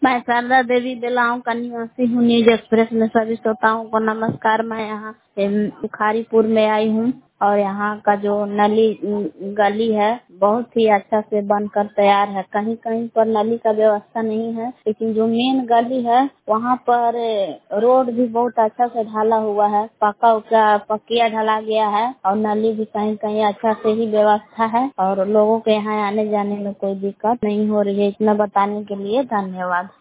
मैं शारदा देवी बेलाओं का निवासी हूँ। न्यूज एक्सप्रेस में सभी श्रोताओं को नमस्कार। मैं यहाँ बुखारीपुर में आई हूँ और यहाँ का जो नली गली है बहुत ही अच्छा से बनकर तैयार है। कहीं कहीं पर नली का व्यवस्था नहीं है, लेकिन जो मेन गली है वहाँ पर रोड भी बहुत अच्छा से ढाला हुआ है। पक्किया ढला गया है और नली भी कहीं कहीं अच्छा से ही व्यवस्था है और लोगों के यहाँ आने जाने में कोई दिक्कत नहीं हो रही है। इतना बताने के लिए धन्यवाद।